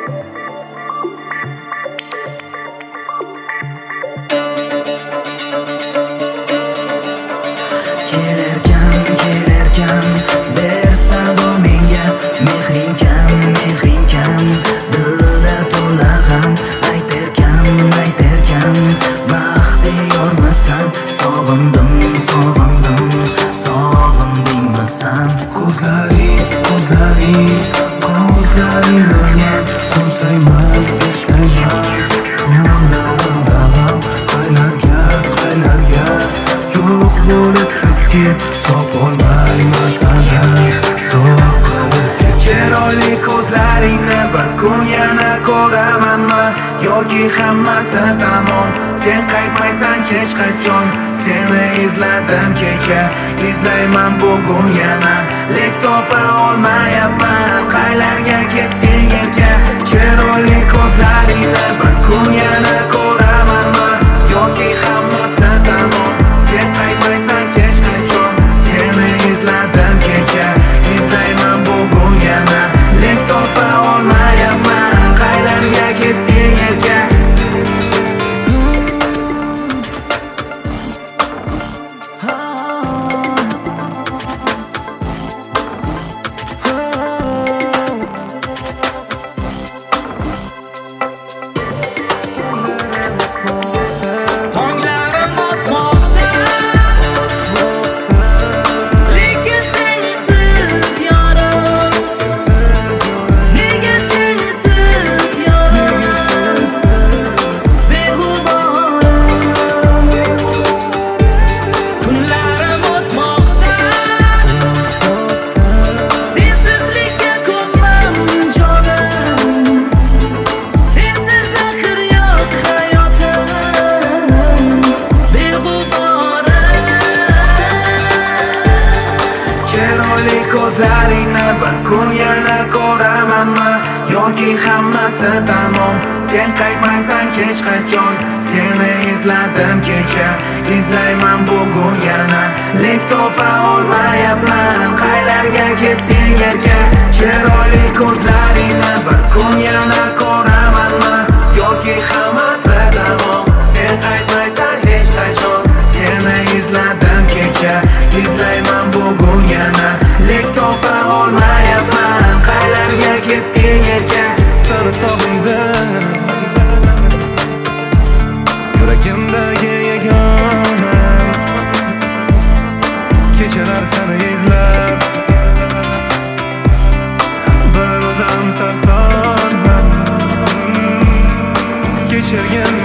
Kelerkan bersa bu menga mehring kam dilda to'la g'am ayterkan baxtiyormisan sog'indingmi san ko'zlaring bilan qo'msayman eslayman ko'nglimda g'am qaylarga yo'q bo'lib ketgin topolmayman sana zo'r qilib chiroyli ko'zlaringni bir kun yana ko'ramanmi yoki hammasi tamom sen qaytmaysan hech qachon seni izladim kecha izlayman bugun yana lek topa olmayapman qaylarga ketding erka chiroyli ko'zlaringni bir kun yana ko'ramanmi yoki hammasi tamom sen qaytmaysan hech qachon seni izladim kecha izlayman bugun yana lek topa olmayapman qaylarga ketding erka ko'zlaringni bir kun yana ko'ramanmi yoki hammasi tamom sen qaytmaysan hech qachon seni izladim kecha izlayman bugun yana lek topa olmayapman qaylarga ketding erka chiroyli ko'zlaringni bir kun yana ko'ramanmi yoki hammasi tamom sen qaytmaysan hech qachon seni izladim kecha izlayman bugun yana lek topa olmayapman qaylarga ketding erka seni sog'indim yuragimdagi yagona kechalar seni izlab bir o'zim sarsonman kechirgin